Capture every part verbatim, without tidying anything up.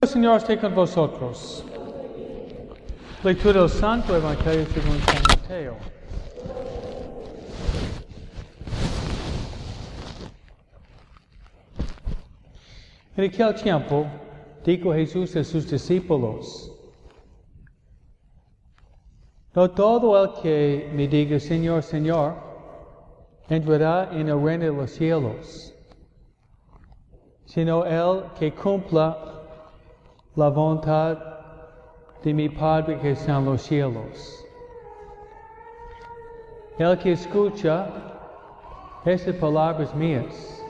El Señor esté con vosotros. Lectura del Santo Evangelio según San Mateo. En aquel tiempo, dijo Jesús a sus discípulos: No todo el que me diga Señor, Señor, entrará en el reino de los cielos, sino el que cumpla la voluntad de mi Padre que está en los cielos. El que escucha estas palabras mías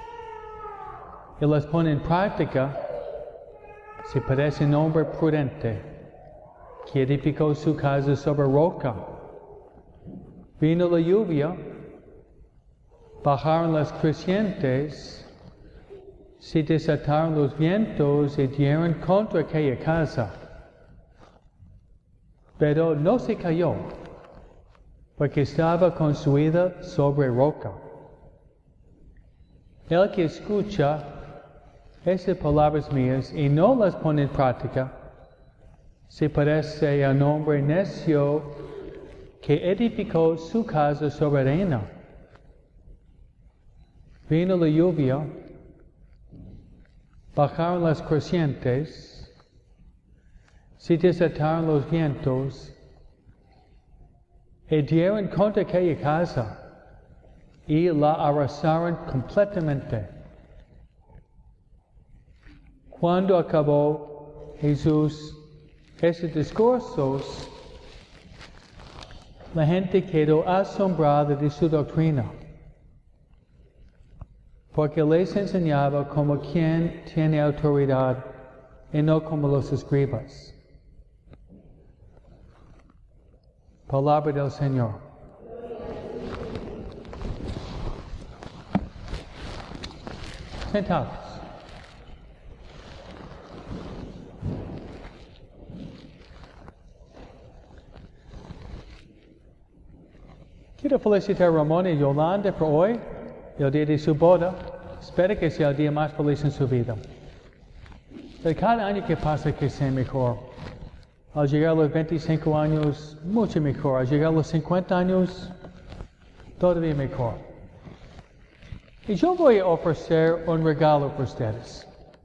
y las pone en práctica, se parece a un hombre prudente que edificó su casa sobre roca. Vino la lluvia, bajaron las crecientes, se desataron los vientos y dieron contra aquella casa. Pero no se cayó, porque estaba construida sobre roca. El que escucha esas palabras mías y no las pone en práctica, se parece a un hombre necio que edificó su casa sobre arena. Vino la lluvia, bajaron las crecientes, se desataron los vientos, y dieron contra aquella casa, y la arrasaron completamente. Cuando acabó Jesús esos discursos, la gente quedó asombrada de su doctrina, porque les enseñaba como quien tiene autoridad y no como los escribas. Palabra del Señor. Sentados. Quiero felicitar a Ramón y Yolanda por hoy, el día de su boda. Espero que sea el día más feliz en su vida. Pero cada año que pasa que sea mejor. Al llegar a los veinticinco años, mucho mejor. Al llegar a los cincuenta años, todavía mejor. Y yo voy a ofrecer un regalo para ustedes.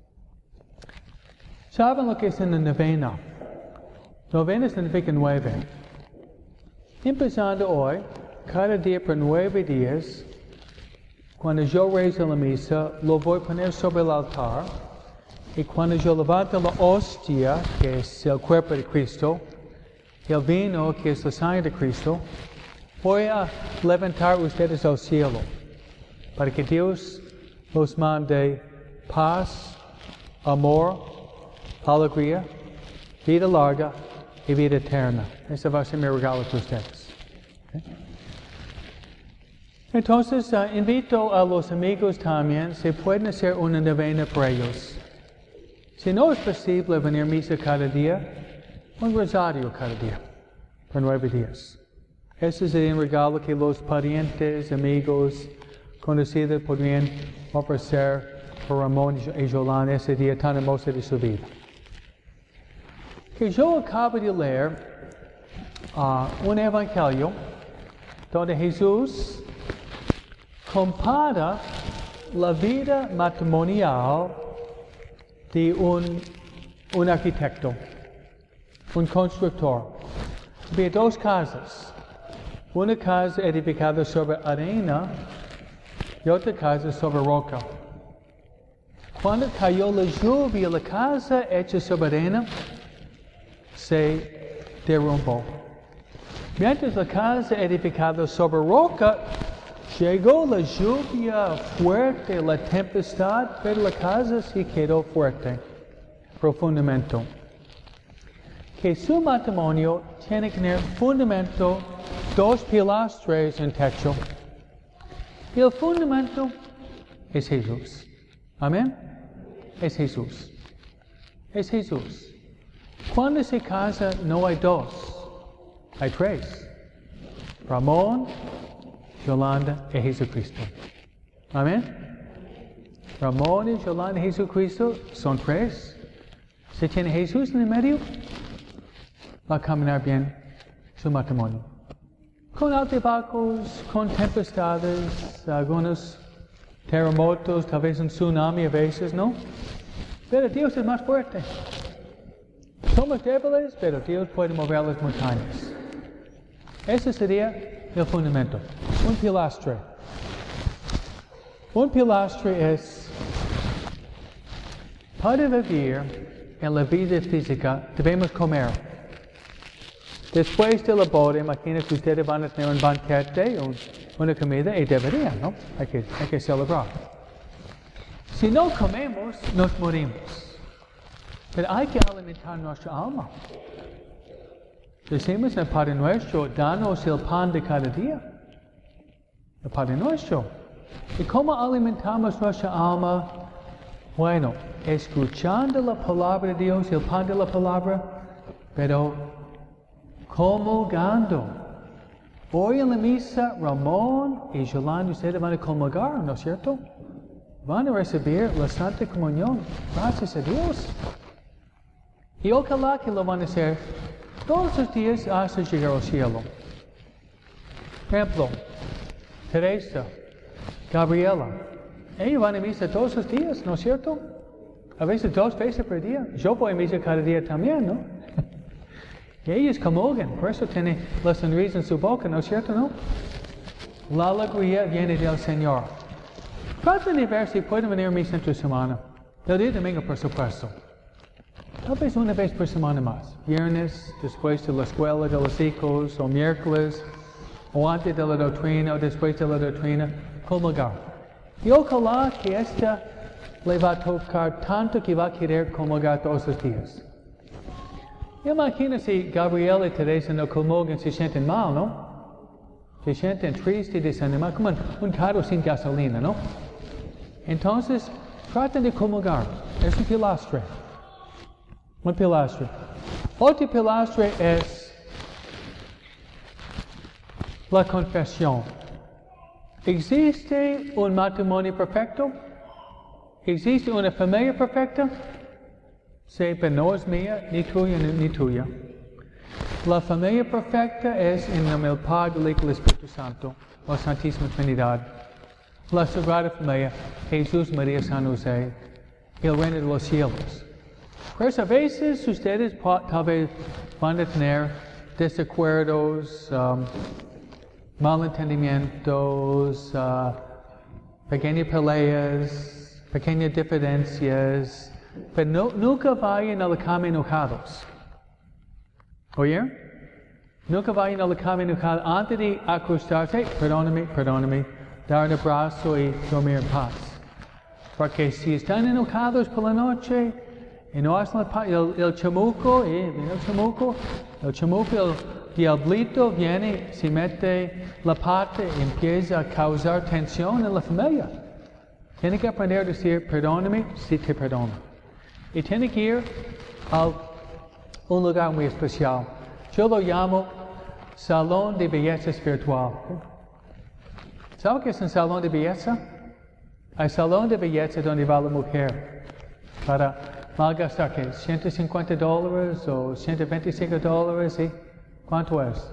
¿Saben lo que es una novena? Novena significa nueve. Empezando hoy, cada día por nueve días, cuando yo rezo la misa, lo voy a poner sobre el altar. Y cuando yo levanto la hostia, que es el cuerpo de Cristo, el vino, que es la sangre de Cristo, voy a levantar ustedes al cielo, para que Dios los mande paz, amor, alegría, vida larga y vida eterna. Ese va a ser mi regalo para ustedes. ¿Okay? Entonces, uh, invito a los amigos también, si pueden hacer una novena para ellos. Si no es posible venir a misa cada día, un rosario cada día, por nueve días. Ese sería un regalo que los parientes, amigos, conocidos podrían ofrecer por Ramón y Yolanda ese día tan hermoso de su vida. Que yo acabo de leer uh, un evangelio donde Jesús compara la vida matrimonial de un, un arquitecto, un constructor. Había dos casas. Una casa edificada sobre arena y otra casa sobre roca. Cuando cayó la lluvia, la casa hecha sobre arena se derrumbó. Mientras la casa edificada sobre roca, llegó la lluvia fuerte, la tempestad, pero la casa sí quedó fuerte, profundamente. Que su matrimonio tiene que tener fundamento, dos pilastras en techo. Y el fundamento es Jesús. Amén. Es Jesús. Es Jesús. Cuando se casa no hay dos, hay tres. Ramón, Yolanda y Jesucristo. Amén. Ramón y Yolanda y Jesucristo son tres. Si tiene Jesús en el medio, va a caminar bien su matrimonio. Con altibajos, con tempestades, algunos terremotos, tal vez un tsunami a veces, ¿no? Pero Dios es más fuerte. Somos débiles, pero Dios puede mover las montañas. Ese sería el fundamento. Un pilastre. Un pilastre es, para vivir en la vida física, debemos comer. Después de la boda, imagina que ustedes van a tener un banquete, un, una comida, y deberían, ¿no? Hay que, hay que celebrar. Si no comemos, nos morimos. Pero hay que alimentar nuestra alma. Decimos en el Padre Nuestro, danos el pan de cada día. El Padre Nuestro. ¿Y cómo alimentamos nuestra alma? Bueno, escuchando la palabra de Dios, el pan de la palabra, pero comulgando. Hoy en la misa, Ramón y Yolanda, ustedes van a comulgar, ¿no es cierto? Van a recibir la Santa Comunión. Gracias a Dios. Y ojalá que lo van a hacer todos los días hasta llegar al cielo. Por ejemplo, Teresa, Gabriela, ellos van a misa todos los días, ¿no es cierto? A veces dos veces por día. Yo voy a misa cada día también, ¿no? Y ellos comulgan, por eso tiene la sonrisa en su boca, ¿no es cierto, no? La alegría viene del Señor. Traten de ver si pueden venir a misa entre semana. El día domingo, por supuesto. Tal vez una vez por semana más. Viernes, después de la escuela de los hijos, o miércoles, o antes de la doctrina, o después de la doctrina, comulgar. Y ojalá que esta le va a tocar tanto que va a querer comulgar todos los días. Imagina si Gabriela y Teresa no comulgan, se sienten mal, ¿no? Se sienten tristes y desanimados, como un carro sin gasolina, ¿no? Entonces, traten de comulgar. Es un pilastre. Un pilastre. Otro pilastre es la confesión. ¿Existe un matrimonio perfecto? ¿Existe una familia perfecta? Sí, pero no es mía, ni tuya, ni, ni tuya. La familia perfecta es en nombre del Padre, del Hijo y del Espíritu Santo, la Santísima Trinidad. La Sagrada Familia, Jesús, María, San José, el reino de los cielos. Por eso a veces ustedes tal vez van a tener desacuerdos, um, malentendimientos, uh, pequeñas peleas, pequeñas diferencias, pero no, nunca vayan a la cama enojados. ¿Oye? Nunca vayan a la cama enojados antes de acostarse. Perdóname, perdóname, dar un abrazo y dormir en paz. Porque si están enojados por la noche y no hacen la paz, el, el chamuco, eh, el chamuco, el chamuco, el diablito viene, se mete la pata y empieza a causar tensión en la familia. Tiene que aprender a decir, perdóname si te perdono. Y tiene que ir a un lugar muy especial. Yo lo llamo salón de belleza espiritual. ¿Sabe qué es un salón de belleza? Hay salón de belleza donde va la mujer para malgastar, ¿qué? ciento cincuenta dólares o ciento veinticinco dólares, ¿sí? ¿Cuánto es?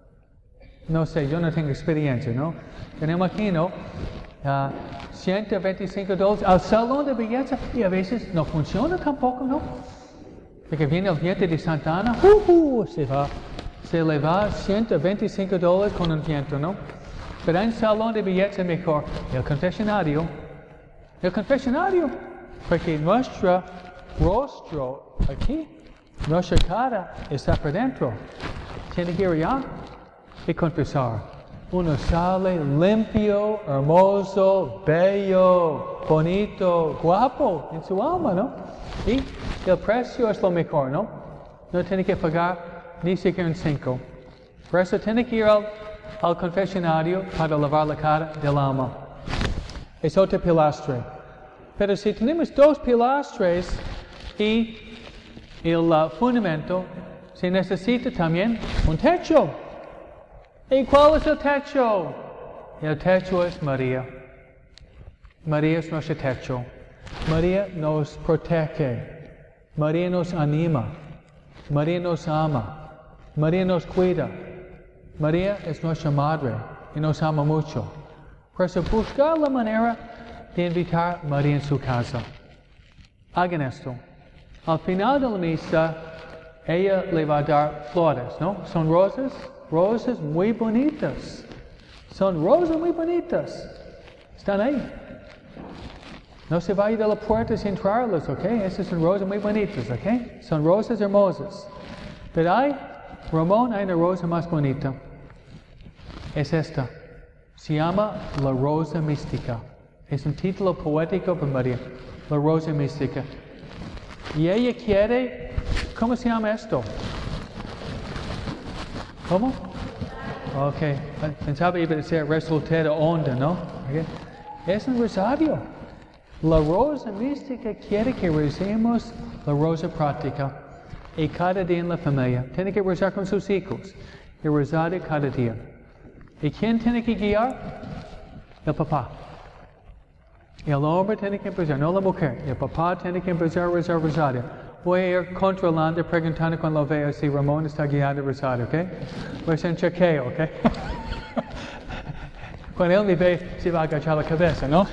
No sé, yo no tengo experiencia, ¿no? Pero me imagino uh, ciento veinticinco dólares al salón de belleza y a veces no funciona tampoco, ¿no? Porque viene el viento de Santa Ana, uh, uh, se va, se le va ciento veinticinco dólares con un viento, ¿no? Pero en salón de belleza mejor el confesionario, el confesionario, porque nuestro rostro aquí, nuestra cara está por dentro. Tiene que ir allá y confesar. Uno sale limpio, hermoso, bello, bonito, guapo en su alma, ¿no? Y el precio es lo mejor, ¿no? No tiene que pagar ni siquiera un cinco. Por eso tiene que ir al, al confesionario para lavar la cara del alma. Es otro pilastre. Pero si tenemos dos pilastres y el uh, fundamento, se necesita también un techo. ¿Y cuál es el techo? El techo es María. María es nuestro techo. María nos protege. María nos anima. María nos ama. María nos cuida. María es nuestra madre y nos ama mucho. Por eso buscar la manera de invitar a María en su casa. Hagan esto. Al final de la misa, ella le va a dar flores, ¿no? Son rosas, rosas muy bonitas. Son rosas muy bonitas. Están ahí. No se vaya de la puerta sin traerlas, ¿ok? Estas son rosas muy bonitas, ¿ok? Son rosas hermosas. Pero hay, Ramón, hay una rosa más bonita. Es esta. Se llama La Rosa Mística. Es un título poético para María. La Rosa Mística. Y ella quiere, ¿cómo se llama esto? ¿Cómo? Ok. Pensaba iba a decir resultado onda, ¿no? Okay. Es un rosario. La rosa mística quiere que recemos la rosa práctica y cada día en la familia. Tiene que rezar con sus hijos y rezar cada día. ¿Y quién tiene que guiar? El papá. El hombre tiene que empezar, no la mujer. El papá tiene que empezar a rezar rosario. Voy a ir controlando, preguntando cuando lo veo si Ramón está guiando rosario, ¿ok? Voy a hacer un chequeo, ¿ok? Cuando él me ve, se va a agachar la cabeza, ¿no?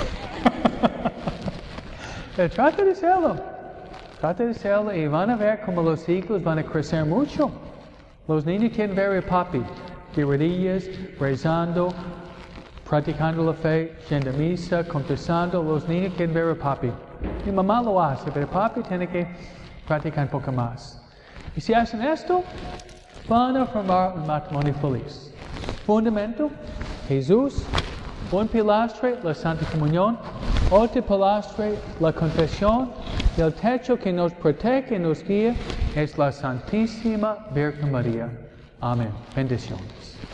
Pero trata de hacerlo. Trata de hacerlo y van a ver cómo los hijos van a crecer mucho. Los niños quieren ver a papi de rodillas, rezando, practicando la fe, yendo a misa, confesando. Los niños quieren ver a papi. Mi mamá lo hace, pero papi tiene que practicar un poco más. Y si hacen esto, van a formar un matrimonio feliz. Fundamento, Jesús. Un pilastre, la Santa Comunión. Otro pilastre, la confesión. Y el techo que nos protege y nos guía es la Santísima Virgen María. Amén. Bendiciones.